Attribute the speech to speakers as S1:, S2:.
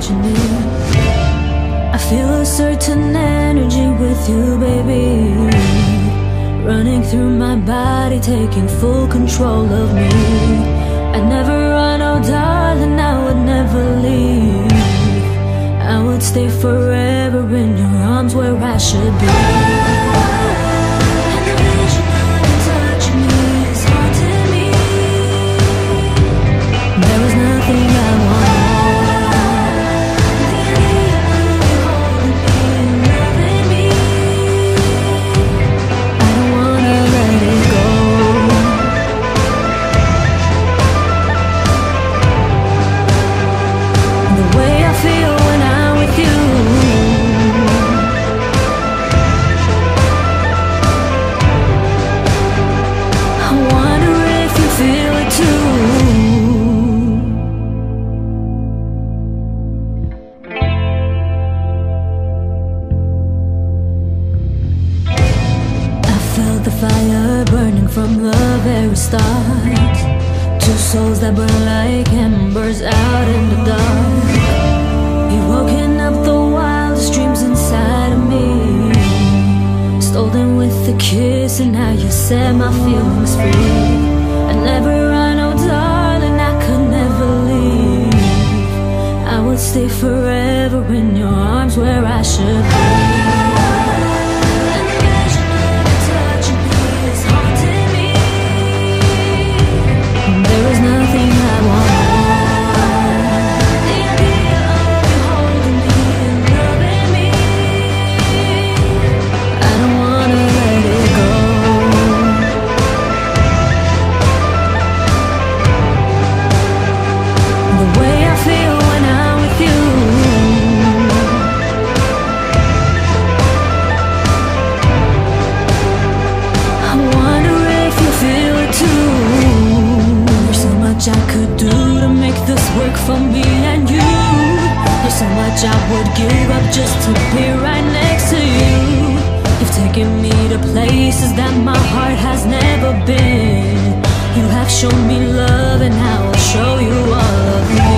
S1: touching it. I feel a certain energy with you, baby, running through my body, taking full control of me. I'd never run, oh darling, I would never leave. I would stay forever in your arms where I should be. And the vision of you touching me is haunting me. There is nothing I want more. The idea of you holding me and loving me, I don't wanna let it go. The way I feel when I'm with you, I wonder if you feel it too. I felt the fire burning from the very start. Two souls that burn like embers out in the dark. You've woken up the wildest dreams inside of me, stole them with a kiss, and now you set my feelings free. I never run, oh darling, I could never leave. I would stay forever in your arms where I should be. And the vision of you touching me is haunting me. There is nothing I want more. The idea of you holding me and loving me, I don't wanna let it go. The way I feel when I'm with you, I wonder if you feel it too. There's so much I could do to make this work for me and you. There's so much I would give up just to be right next to you. You've taken me to places that my heart has never been. You have shown me love, and I will show you all of me.